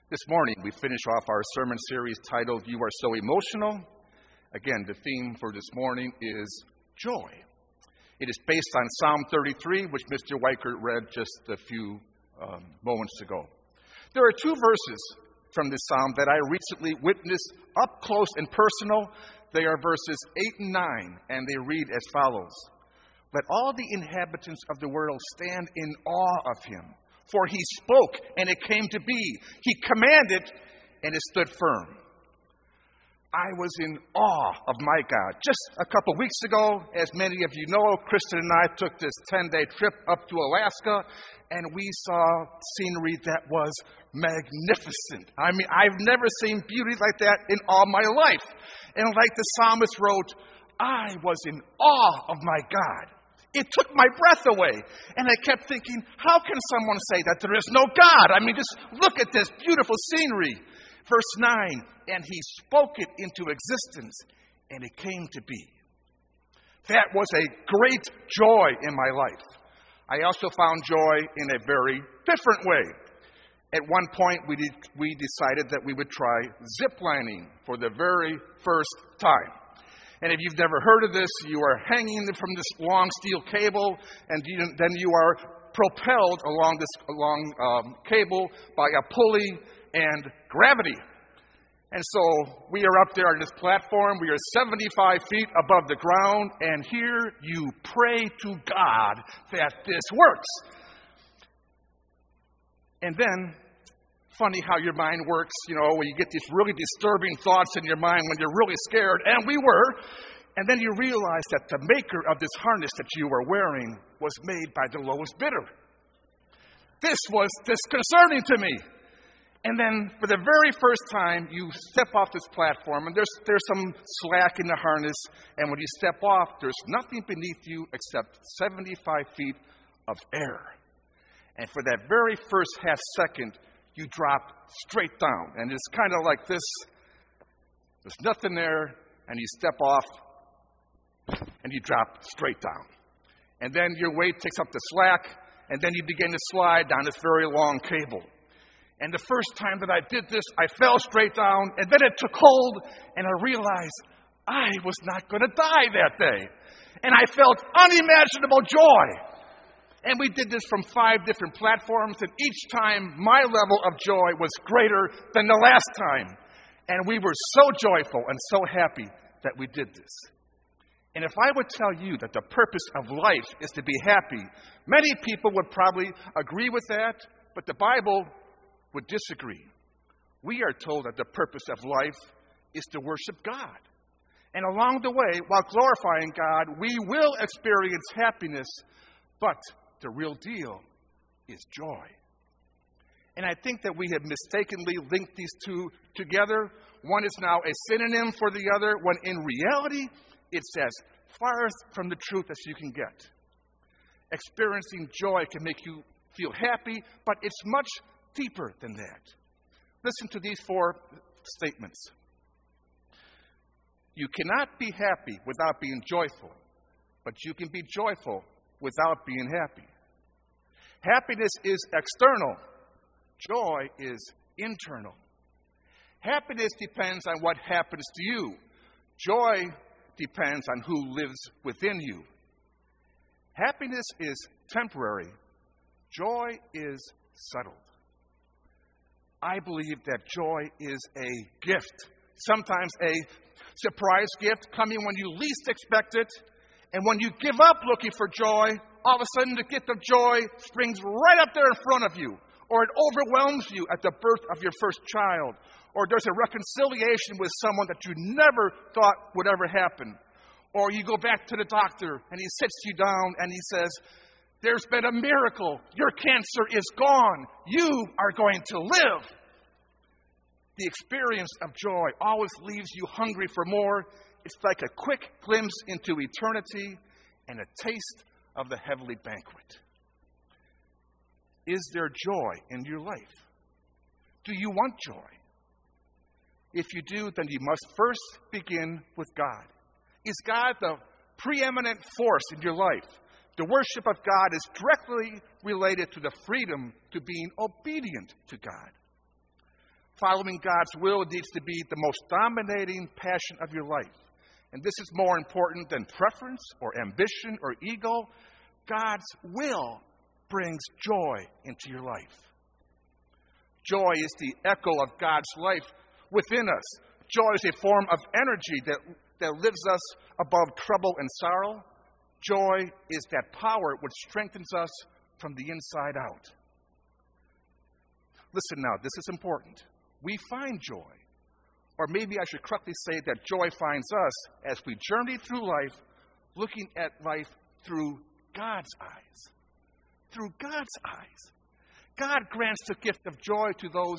This morning, we finish off our sermon series titled, You Are So Emotional. Again, the theme for this morning is joy. It is based on Psalm 33, which Mr. Weichert read just a few moments ago. There are two verses from this psalm that I recently witnessed up close and personal. They are verses 8 and 9, and they read as follows. Let all the inhabitants of the world stand in awe of him. For he spoke, and it came to be. He commanded, and it stood firm. I was in awe of my God. Just a couple weeks ago, as many of you know, Kristen and I took this 10-day trip up to Alaska, and we saw scenery that was magnificent. I mean, I've never seen beauty like that in all my life. And like the psalmist wrote, I was in awe of my God. It took my breath away. And I kept thinking, how can someone say that there is no God? I mean, just look at this beautiful scenery. Verse 9, and he spoke it into existence, and it came to be. That was a great joy in my life. I also found joy in a very different way. At one point, we decided that we would try ziplining for the very first time. And if you've never heard of this, you are hanging from this long steel cable, and then you are propelled along this long cable by a pulley and gravity. And so we are up there on this platform. We are 75 feet above the ground, and here you pray to God that this works. And then, funny how your mind works, when you get these really disturbing thoughts in your mind when you're really scared, and we were, and then you realize that the maker of this harness that you were wearing was made by the lowest bidder. This was disconcerting to me. And then, for the very first time, you step off this platform, and there's some slack in the harness, and when you step off, there's nothing beneath you except 75 feet of air. And for that very first half second, you drop straight down. And it's kind of like this. There's nothing there, and you step off, and you drop straight down. And then your weight takes up the slack, and then you begin to slide down this very long cable. And the first time that I did this, I fell straight down, and then it took hold, and I realized I was not going to die that day. And I felt unimaginable joy. And we did this from 5 different platforms, and each time my level of joy was greater than the last time. And we were so joyful and so happy that we did this. And if I would tell you that the purpose of life is to be happy, many people would probably agree with that, but the Bible would disagree. We are told that the purpose of life is to worship God. And along the way, while glorifying God, we will experience happiness, but the real deal is joy. And I think that we have mistakenly linked these two together. One is now a synonym for the other, when in reality, it's as far from the truth as you can get. Experiencing joy can make you feel happy, but it's much deeper than that. Listen to these 4 statements. You cannot be happy without being joyful, but you can be joyful without being happy. Happiness is external. Joy is internal. Happiness depends on what happens to you. Joy depends on who lives within you. Happiness is temporary. Joy is settled. I believe that joy is a gift, sometimes a surprise gift coming when you least expect it. And when you give up looking for joy, all of a sudden the gift of joy springs right up there in front of you. Or it overwhelms you at the birth of your first child. Or there's a reconciliation with someone that you never thought would ever happen. Or you go back to the doctor and he sits you down and he says, there's been a miracle. Your cancer is gone. You are going to live. The experience of joy always leaves you hungry for more. It's like a quick glimpse into eternity and a taste of the heavenly banquet. Is there joy in your life? Do you want joy? If you do, then you must first begin with God. Is God the preeminent force in your life? The worship of God is directly related to the freedom to being obedient to God. Following God's will needs to be the most dominating passion of your life. And this is more important than preference or ambition or ego. God's will brings joy into your life. Joy is the echo of God's life within us. Joy is a form of energy that lifts us above trouble and sorrow. Joy is that power which strengthens us from the inside out. Listen now, this is important. We find joy, or maybe I should correctly say that joy finds us as we journey through life, looking at life through God's eyes. Through God's eyes. God grants the gift of joy to those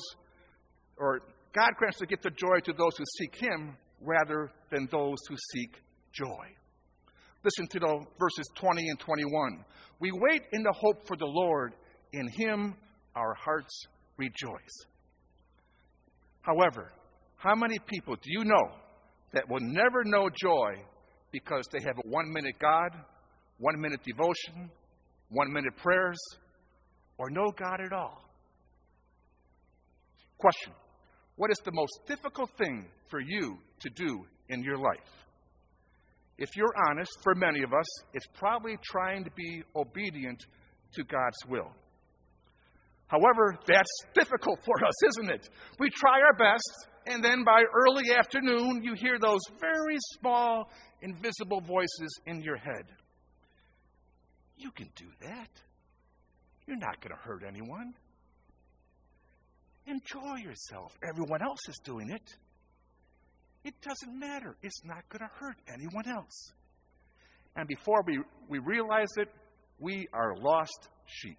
who seek Him rather than those who seek joy. Listen to the verses 20 and 21. We wait in the hope for the Lord. In Him our hearts rejoice. However, how many people do you know that will never know joy because they have a 1-minute God, 1-minute devotion, 1-minute prayers, or no God at all? Question: what is the most difficult thing for you to do in your life? If you're honest, for many of us, it's probably trying to be obedient to God's will. However, that's difficult for us, isn't it? We try our best, and then by early afternoon, you hear those very small, invisible voices in your head. You can do that. You're not going to hurt anyone. Enjoy yourself. Everyone else is doing it. It doesn't matter. It's not going to hurt anyone else. And before we realize it, we are lost sheep.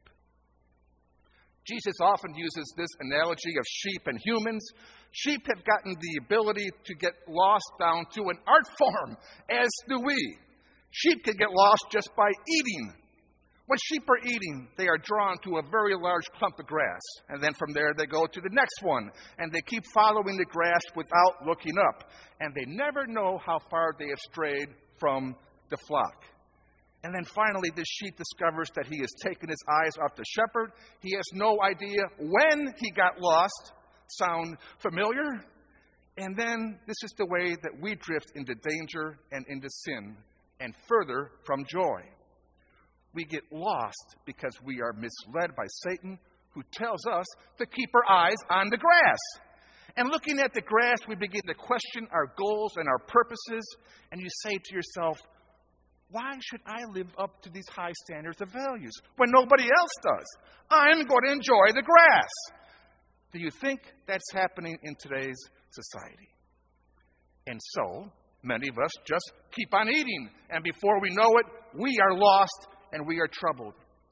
Jesus often uses this analogy of sheep and humans. Sheep have gotten the ability to get lost down to an art form, as do we. Sheep can get lost just by eating. When sheep are eating, they are drawn to a very large clump of grass. And then from there, they go to the next one. And they keep following the grass without looking up. And they never know how far they have strayed from the flock. And then finally, this sheep discovers that he has taken his eyes off the shepherd. He has no idea when he got lost. Sound familiar? And then this is the way that we drift into danger and into sin and further from joy. We get lost because we are misled by Satan, who tells us to keep our eyes on the grass. And looking at the grass, we begin to question our goals and our purposes. And you say to yourself, why should I live up to these high standards of values when nobody else does? I'm going to enjoy the grass. Do you think that's happening in today's society? And so, many of us just keep on eating. And before we know it, we are lost and we are troubled.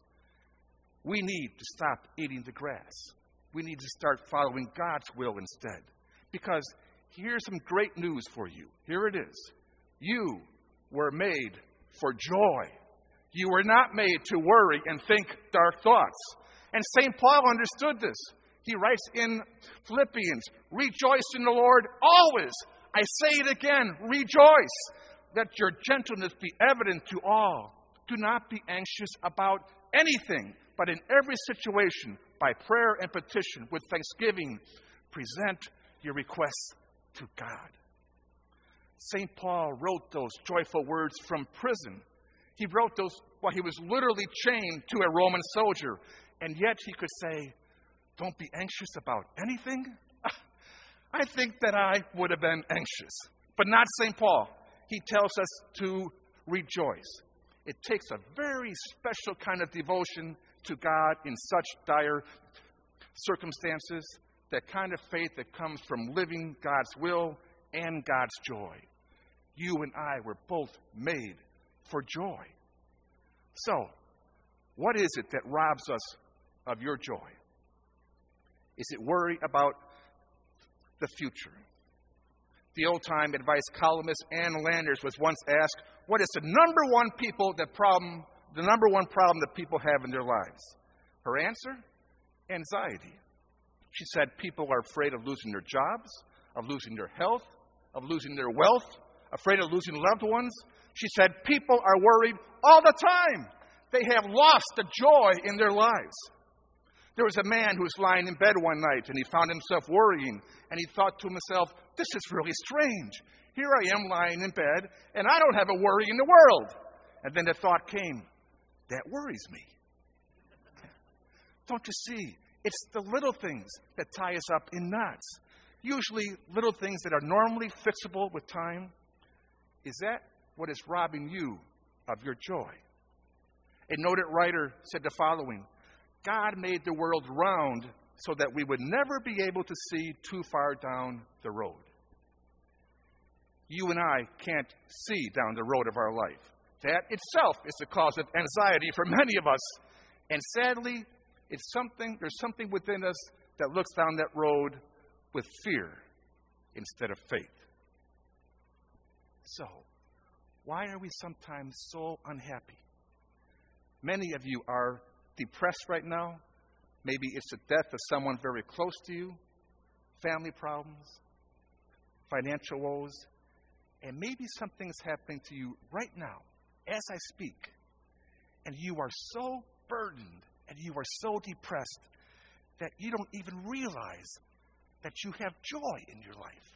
We need to stop eating the grass. We need to start following God's will instead. Because here's some great news for you. Here it is. You were made for joy. You were not made to worry and think dark thoughts. And St. Paul understood this. He writes in Philippians, rejoice in the Lord always. I say it again, rejoice. Let your gentleness be evident to all. Do not be anxious about anything, but in every situation, by prayer and petition, with thanksgiving, present your requests to God. St. Paul wrote those joyful words from prison. He wrote those while he was literally chained to a Roman soldier. And yet he could say, don't be anxious about anything. I think that I would have been anxious. But not St. Paul. He tells us to rejoice. It takes a very special kind of devotion to God in such dire circumstances. That kind of faith that comes from living God's will and God's joy. You and I were both made for joy. So, what is it that robs us of your joy? Is it worry about the future? The old-time advice columnist Ann Landers was once asked, what is the number one problem that people have in their lives? Her answer? Anxiety. She said people are afraid of losing their jobs, of losing their health, of losing their wealth, afraid of losing loved ones. She said people are worried all the time. They have lost the joy in their lives. There was a man who was lying in bed one night, and he found himself worrying, and he thought to himself, this is really strange. Here I am lying in bed, and I don't have a worry in the world. And then the thought came, that worries me. Don't you see? It's the little things that tie us up in knots. Usually little things that are normally fixable with time. Is that what is robbing you of your joy? A noted writer said the following, God made the world round so that we would never be able to see too far down the road. You and I can't see down the road of our life. That itself is the cause of anxiety for many of us. And sadly, there's something within us that looks down that road with fear instead of faith. So, why are we sometimes so unhappy? Many of you are depressed right now. Maybe it's the death of someone very close to you, family problems, financial woes, and maybe something's happening to you right now as I speak, and you are so burdened and you are so depressed that you don't even realize that you have joy in your life.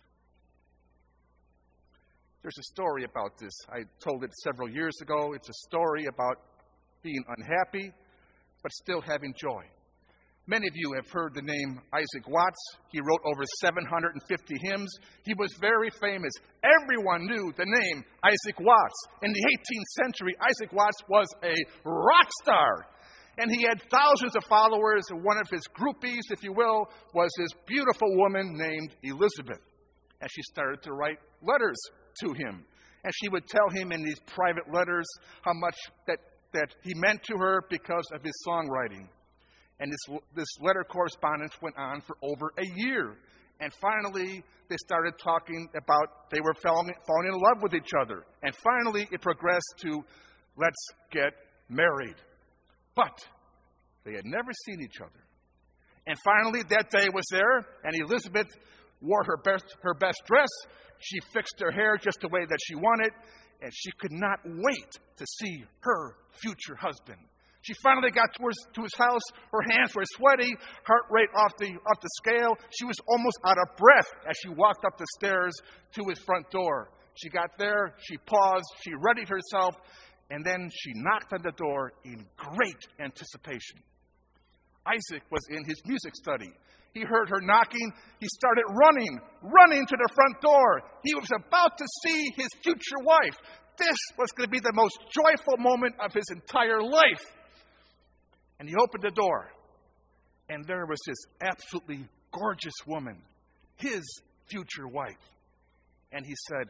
There's a story about this. I told it several years ago. It's a story about being unhappy, but still having joy. Many of you have heard the name Isaac Watts. He wrote over 750 hymns. He was very famous. Everyone knew the name Isaac Watts. In the 18th century, Isaac Watts was a rock star. And he had thousands of followers. And one of his groupies, if you will, was this beautiful woman named Elizabeth. And she started to write letters to him. And she would tell him in these private letters how much that he meant to her because of his songwriting. And this letter correspondence went on for over a year. And finally, they started talking about they were falling in love with each other. And finally, it progressed to, let's get married. But they had never seen each other. And finally, that day was there, and Elizabeth wore her best dress. She fixed her hair just the way that she wanted, and she could not wait to see her future husband. She finally got to his house. Her hands were sweaty, heart rate off the scale. She was almost out of breath as she walked up the stairs to his front door. She got there, she paused, she readied herself, and then she knocked on the door in great anticipation. Isaac was in his music study. He heard her knocking. He started running to the front door. He was about to see his future wife. This was going to be the most joyful moment of his entire life. And he opened the door, and there was this absolutely gorgeous woman, his future wife. And he said,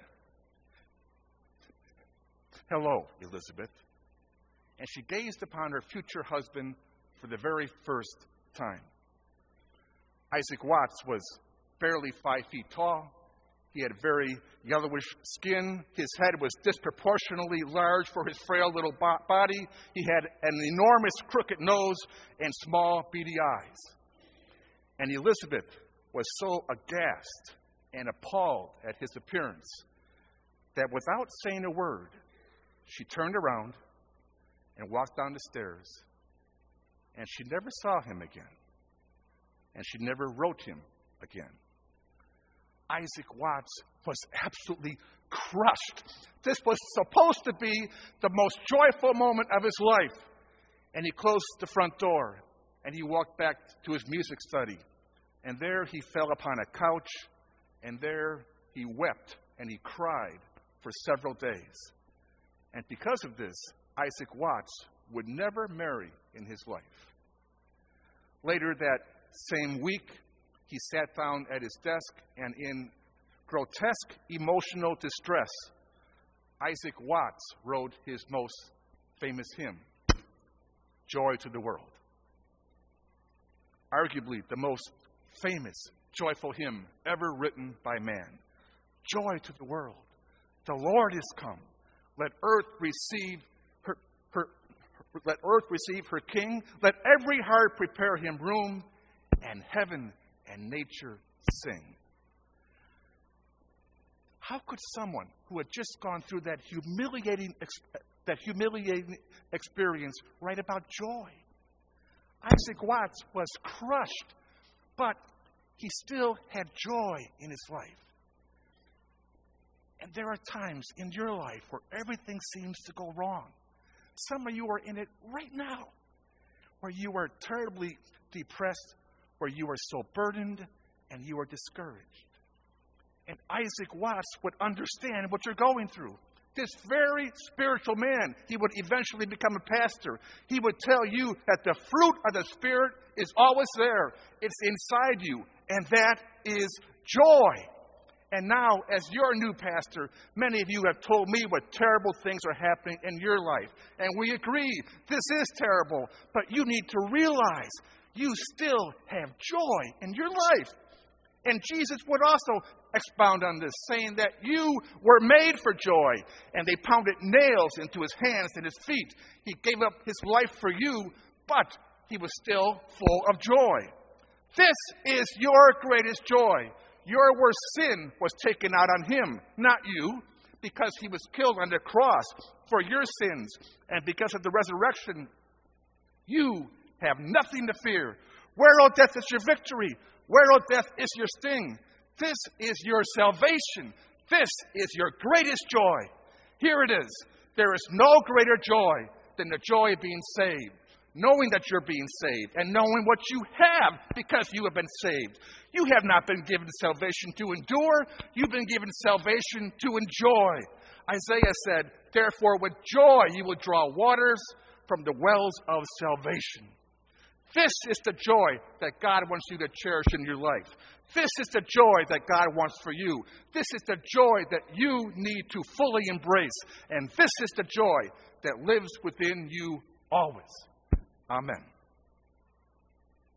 "Hello, Elizabeth." And she gazed upon her future husband for the very first time. Isaac Watts was barely 5 feet tall. He had very yellowish skin. His head was disproportionately large for his frail little body. He had an enormous crooked nose and small beady eyes. And Elizabeth was so aghast and appalled at his appearance that without saying a word, she turned around and walked down the stairs. And she never saw him again. And she never wrote him again. Isaac Watts was absolutely crushed. This was supposed to be the most joyful moment of his life. And he closed the front door, and he walked back to his music study. And there he fell upon a couch, and there he wept and he cried for several days. And because of this, Isaac Watts would never marry in his life. Later that same week, he sat down at his desk, and in grotesque emotional distress, Isaac Watts wrote his most famous hymn, Joy to the World. Arguably the most famous, joyful hymn ever written by man. Joy to the world. The Lord is come. Let earth receive her King. Let every heart prepare him room, and heaven and nature sing. How could someone who had just gone through that humiliating experience write about joy? Isaac Watts was crushed, but he still had joy in his life. And there are times in your life where everything seems to go wrong. Some of you are in it right now, where you are terribly depressed, where you are so burdened, and you are discouraged. And Isaac Watts would understand what you're going through. This very spiritual man, he would eventually become a pastor. He would tell you that the fruit of the Spirit is always there. It's inside you, and that is joy. And now, as your new pastor, many of you have told me what terrible things are happening in your life. And we agree, this is terrible. But you need to realize you still have joy in your life. And Jesus would also expound on this, saying that you were made for joy. And they pounded nails into his hands and his feet. He gave up his life for you, but he was still full of joy. This is your greatest joy. Your worst sin was taken out on him, not you, because he was killed on the cross for your sins. And because of the resurrection, you have nothing to fear. Where, O death, is your victory? Where, O death, is your sting? This is your salvation. This is your greatest joy. Here it is. There is no greater joy than the joy of being saved. Knowing that you're being saved and knowing what you have because you have been saved. You have not been given salvation to endure. You've been given salvation to enjoy. Isaiah said, therefore with joy you will draw waters from the wells of salvation. This is the joy that God wants you to cherish in your life. This is the joy that God wants for you. This is the joy that you need to fully embrace. And this is the joy that lives within you always. Amen.